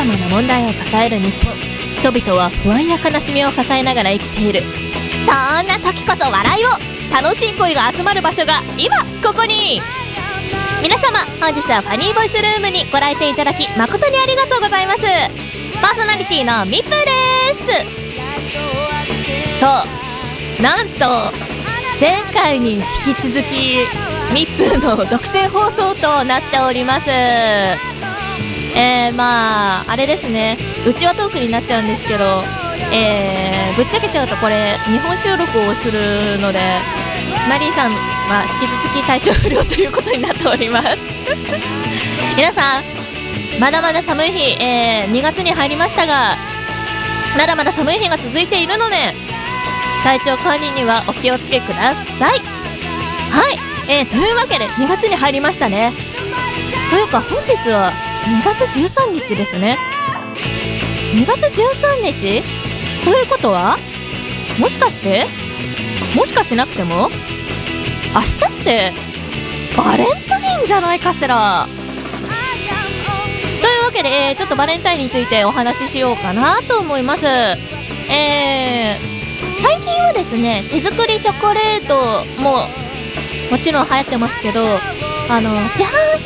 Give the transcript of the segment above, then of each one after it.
まな問題を抱える日本。人々は不安や悲しみを抱えながら生きている。そんな時こそ笑いを、楽しい声が集まる場所が今ここに。皆様、本日はファニーボイスルームにご来店いただき誠にありがとうございます。パーソナリティのみっぷーです。そう、なんと前回に引き続きみっぷーの独占放送となっております。まああれですね、うちわトークになっちゃうんですけど、ぶっちゃけちゃうとこれ日本収録をするので、マリーさんは引き続き体調不良ということになっております皆さん、まだまだ寒い日、2月に入りましたが、まだまだ寒い日が続いているので、体調管理にはお気をつけください。はい、というわけで2月に入りましたね。というか本日は2月13日ですね。2月13日ということは、もしかして、もしかしなくても明日ってバレンタインじゃないかしら。というわけで、ちょっとバレンタインについてお話ししようかなと思います。最近はですね、手作りチョコレートももちろん流行ってますけど、市販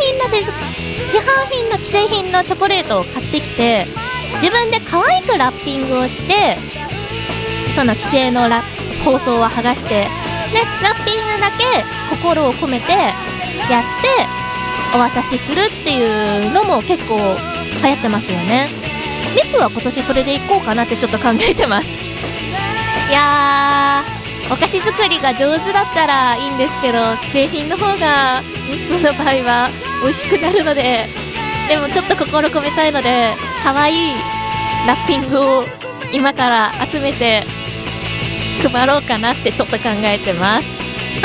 品の既製品のチョコレートを買ってきて、自分で可愛くラッピングをして、その既製の包装は剥がして、でラッピングだけ心を込めてやってお渡しするっていうのも結構流行ってますよね。リップは今年それでいこうかなってちょっと考えてます。いやー、お菓子作りが上手だったらいいんですけど、既製品の方がリップの場合は美味しくなるので、でもちょっと心込めたいので、可愛いラッピングを今から集めて配ろうかなってちょっと考えてます。はい、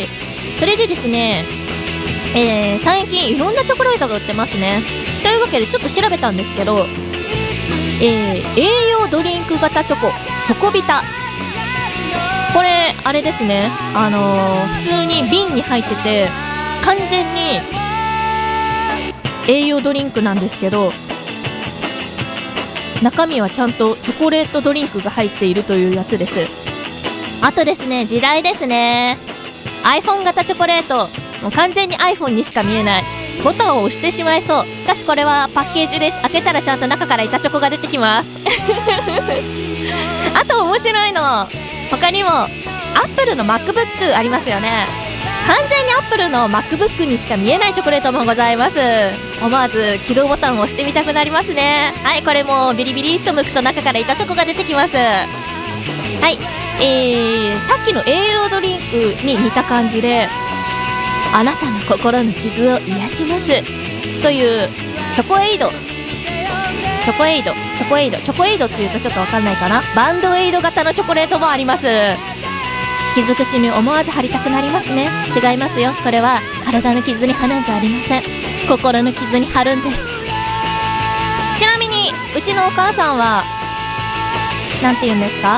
それでですね、最近いろんなチョコレートが売ってますね。というわけでちょっと調べたんですけど、栄養ドリンク型チョコビタ、これあれですね、普通に瓶に入ってて完全に栄養ドリンクなんですけど、中身はちゃんとチョコレートドリンクが入っているというやつです。あとですね、時代ですね、 iPhone 型チョコレート、もう完全に iPhone にしか見えない。ボタンを押してしまいそう。しかしこれはパッケージです。開けたらちゃんと中から板チョコが出てきますあと面白いの、他にも Apple の MacBook ありますよね。完全に Apple の MacBook にしか見えないチョコレートもございます。思わず起動ボタンを押してみたくなりますね。はい、これもビリビリっと剥くと中から板チョコが出てきます。はい、さっきの栄養ドリンクに似た感じで、あなたの心の傷を癒しますというチョコエイドっていうとちょっとわかんないかな、バンドエイド型のチョコレートもあります。傷口に思わず貼りたくなりますね。違いますよ、これは体の傷に貼るんじゃありません。心の傷に貼るんです。ちなみにうちのお母さんはなんて言うんですか、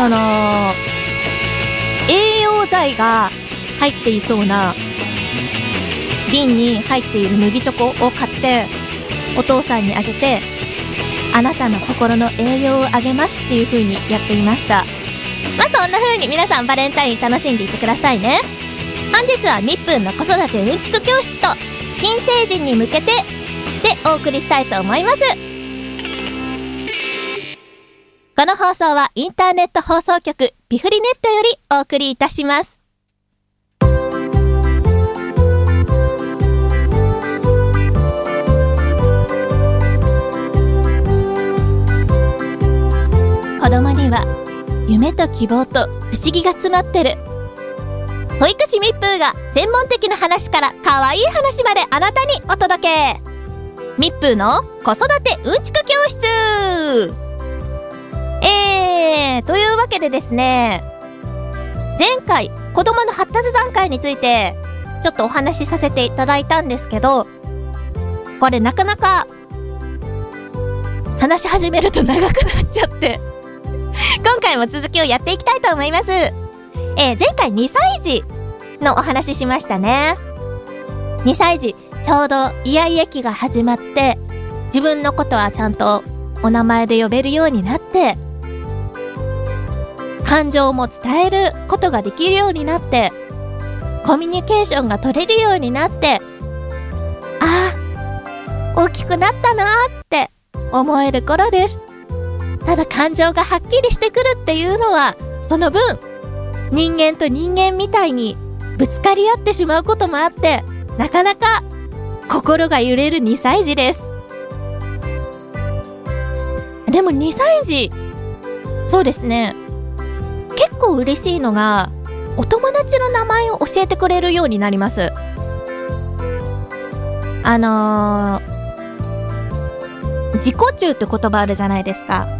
栄養剤が入っていそうな瓶に入っている麦チョコを買ってお父さんにあげて、あなたの心の栄養をあげますっていう風にやっていました。まあそんな風に皆さんバレンタイン楽しんでいってくださいね。本日はみっぷんの子育てうんちく教室と新成人に向けてでお送りしたいと思います。この放送はインターネット放送局ピフリネットよりお送りいたします。子供には夢と希望と不思議が詰まってる。保育士みっぷーが専門的な話から可愛い話まであなたにお届け。みっぷーの子育てうんちく教室。というわけでですね、前回子供の発達段階についてちょっとお話しさせていただいたんですけど、これなかなか話し始めると長くなっちゃって今回も続きをやっていきたいと思います。前回2歳児のお話ししましたね。2歳児ちょうどイヤイヤ期が始まって自分のことはちゃんとお名前で呼べるようになって、感情も伝えることができるようになって、コミュニケーションが取れるようになって、ああ、大きくなったなーって思える頃です。ただ感情がはっきりしてくるっていうのは、その分人間と人間みたいにぶつかり合ってしまうこともあって、なかなか心が揺れる2歳児です。でも2歳児、そうですね、結構嬉しいのがお友達の名前を教えてくれるようになります。自己中って言葉あるじゃないですか。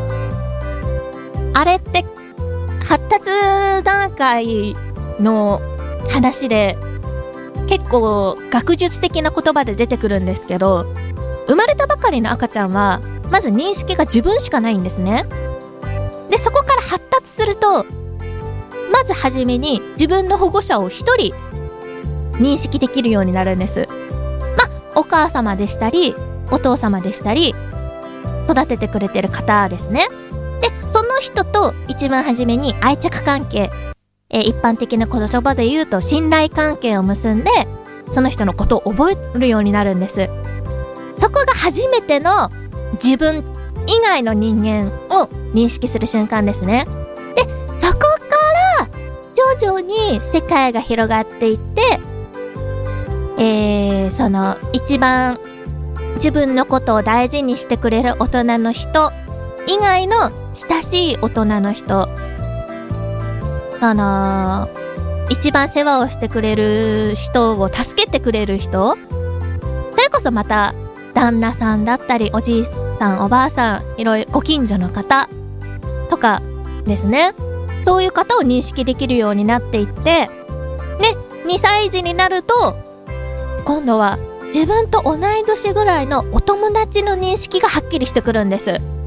あれって発達段階の話で結構学術的な言葉で出てくるんですけど、生まれたばかりの赤ちゃんはまず認識が自分しかないんですね。でそこから発達すると、まずはじめに自分の保護者を一人認識できるようになるんです。お母様でしたりお父様でしたり育ててくれてる方ですね。でその人と一番初めに愛着関係、一般的な言葉で言うと信頼関係を結んで、その人のことを覚えるようになるんです。そこが初めての自分以外の人間を認識する瞬間ですね。でそこから徐々に世界が広がっていって、その一番自分のことを大事にしてくれる大人の人以外の親しい大人の人、一番世話をしてくれる人を助けてくれる人、それこそまた旦那さんだったりおじいさんおばあさん、いろいろご近所の方とかですね、そういう方を認識できるようになっていって、で2歳児になると今度は自分と同い年ぐらいのお友達の認識がはっきりしてくるんです。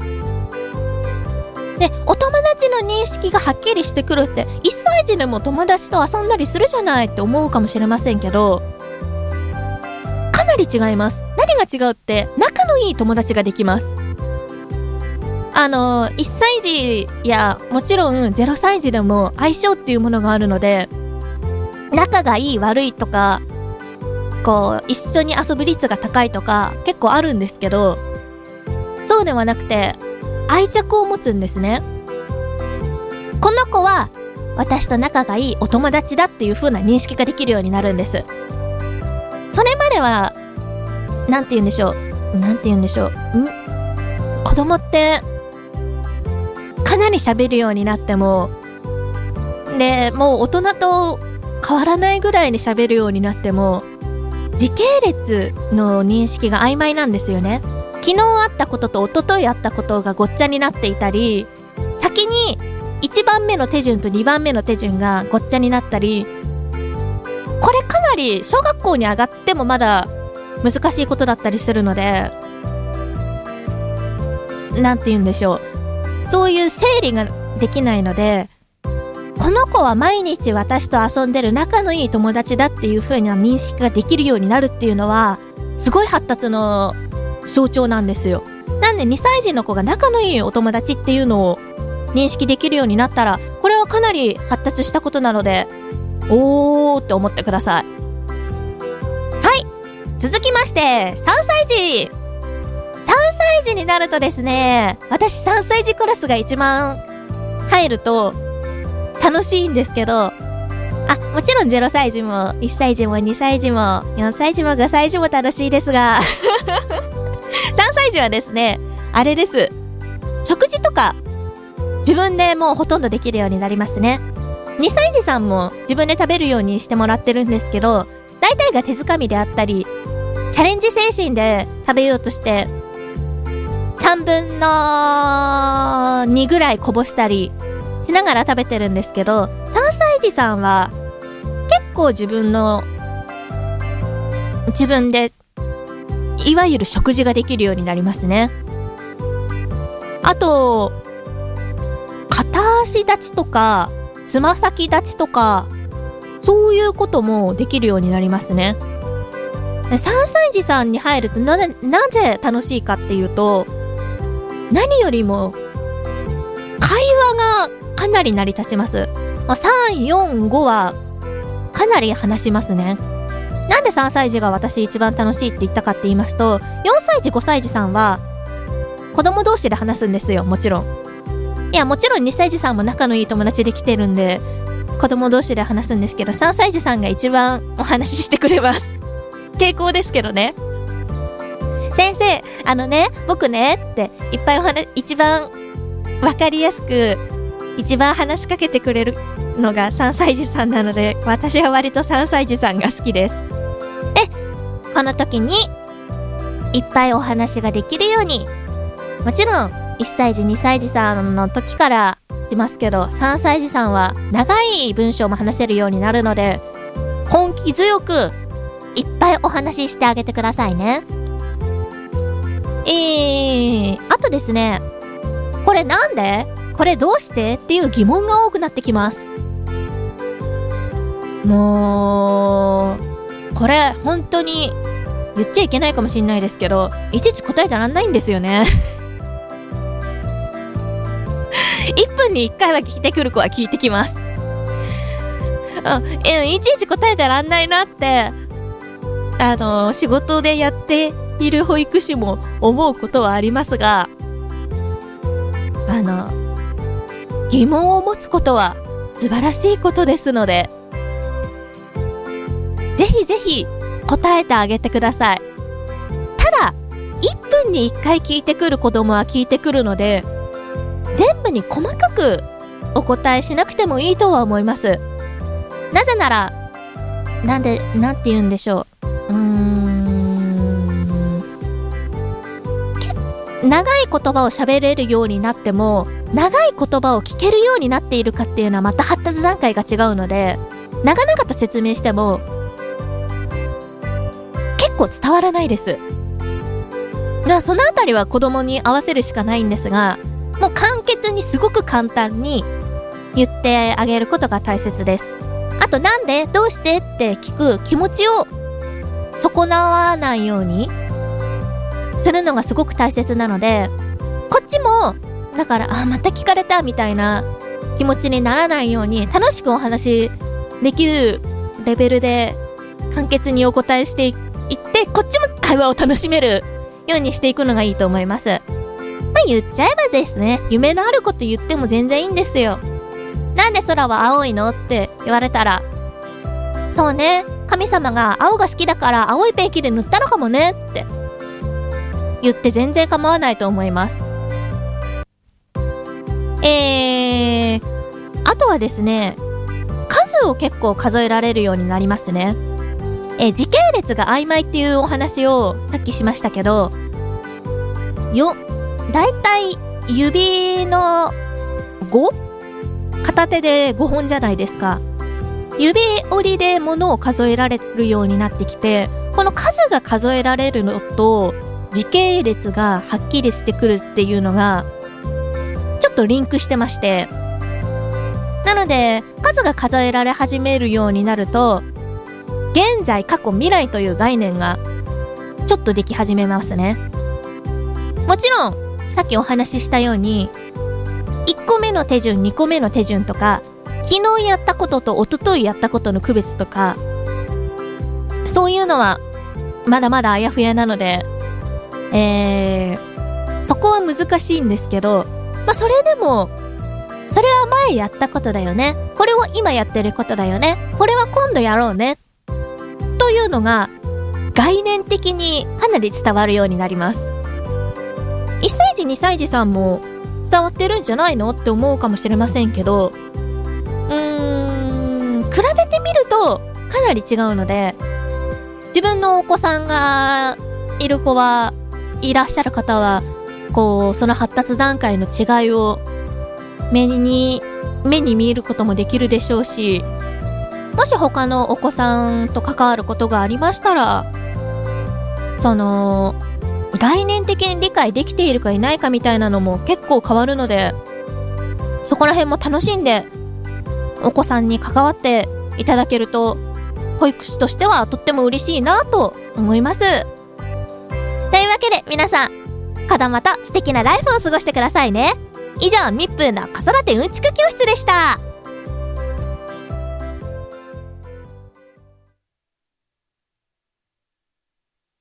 でお友達の認識がはっきりしてくるって、1歳児でも友達と遊んだりするじゃないって思うかもしれませんけど、かなり違います。何が違うって、仲のいい友達ができます。1歳児やもちろん0歳児でも相性っていうものがあるので、仲がいい悪いとか、こう一緒に遊ぶ率が高いとか結構あるんですけど、そうではなくて愛着を持つんですね。この子は私と仲がいいお友達だっていう風な認識ができるようになるんです。それまではなんて言うんでしょう、子供ってかなり喋るようになっても、でもう大人と変わらないぐらいに喋るようになっても、時系列の認識が曖昧なんですよね。昨日あったことと一昨日あったことがごっちゃになっていたり、先に1番目の手順と2番目の手順がごっちゃになったり、これかなり小学校に上がってもまだ難しいことだったりするので、なんて言うんでしょう、そういう整理ができないので、この子は毎日私と遊んでる仲のいい友達だっていう風な認識ができるようになるっていうのはすごい発達の象徴なんですよ。なんで2歳児の子が仲のいいお友達っていうのを認識できるようになったら、これはかなり発達したことなので、おーって思ってください。はい、続きまして3歳児。3歳児になるとですね、私3歳児クラスが一番入ると楽しいんですけど、もちろん0歳児も1歳児も2歳児も4歳児も5歳児も楽しいですが3歳児はですね、あれです、食事とか自分でもうほとんどできるようになりますね。2歳児さんも自分で食べるようにしてもらってるんですけど、大体が手づかみであったりチャレンジ精神で食べようとして3分の2ぐらいこぼしたりしながら食べてるんですけど、3歳児さんは結構自分でいわゆる食事ができるようになりますね。あと片足立ちとかつま先立ちとか、そういうこともできるようになりますね。 3歳児さんに入るとなぜ楽しいかっていうと、何よりも会話がかなり成り立ちます。3、4、5はかなり話しますね。なんで3歳児が私一番楽しいって言ったかって言いますと、4歳児5歳児さんは子供同士で話すんですよ。もちろんもちろん2歳児さんも仲のいい友達で来てるんで子供同士で話すんですけど、3歳児さんが一番お話ししてくれます。傾向ですけどね。先生僕ねっていっぱい一番わかりやすく一番話しかけてくれるのが3歳児さんなので、私は割と3歳児さんが好きです。で、この時にいっぱいお話ができるように、もちろん1歳児2歳児さんの時からしますけど、3歳児さんは長い文章も話せるようになるので、根気強くいっぱいお話ししてあげてくださいね。あとですね、これなんで？これどうしてっていう疑問が多くなってきます。もうこれ本当に言っちゃいけないかもしれないですけど、いちいち答えてらんないんですよね。1分に1回は聞いてくる子は聞いてきます。いちいち答えてらんないなって仕事でやっている保育士も思うことはありますが、疑問を持つことは素晴らしいことですので、ぜひぜひ答えてあげてください。ただ1分に1回聞いてくる子供は聞いてくるので、全部に細かくお答えしなくてもいいとは思います。なぜならなんて言うんでしょう、長い言葉を喋れるようになっても、長い言葉を聞けるようになっているかっていうのはまた発達段階が違うので、長々と説明しても結構伝わらないです。そのあたりは子供に合わせるしかないんですが、もう簡潔にすごく簡単に言ってあげることが大切です。あとなんでどうしてって聞く気持ちを損なわないようにするのがすごく大切なので、こっちもだからまた聞かれたみたいな気持ちにならないように、楽しくお話できるレベルで簡潔にお答えしていって、こっちも会話を楽しめるようにしていくのがいいと思います。言っちゃえばですね、夢のあること言っても全然いいんですよ。なんで空は青いのって言われたら、そうね、神様が青が好きだから青いペンキで塗ったのかもねって言って全然構わないと思います。あとはですね、数を結構数えられるようになりますね。時系列が曖昧っていうお話をさっきしましたけど、だいたい指の 5？ 片手で5本じゃないですか。指折りで物を数えられるようになってきて、この数が数えられるのと時系列がはっきりしてくるっていうのがちょっとリンクしてまして、なので数が数えられ始めるようになると、現在、過去、未来という概念がちょっとでき始めますね。もちろんさっきお話ししたように1個目の手順、2個目の手順とか、昨日やったことと一昨日やったことの区別とか、そういうのはまだまだあやふやなので、そこは難しいんですけど、それでもそれは前やったことだよね、これを今やってることだよね、これは今度やろうねというのが概念的にかなり伝わるようになります。1歳児2歳児さんも伝わってるんじゃないのって思うかもしれませんけど、比べてみるとかなり違うので、自分のお子さんがいる子はいらっしゃる方はその発達段階の違いを目に見ることもできるでしょうし、もし他のお子さんと関わることがありましたら、その概念的に理解できているかいないかみたいなのも結構変わるので、そこら辺も楽しんでお子さんに関わっていただけると保育士としてはとっても嬉しいなと思います。というわけで皆さん、子供と素敵なライフを過ごしてくださいね。以上、みっぷーの子育てうんちく教室でした。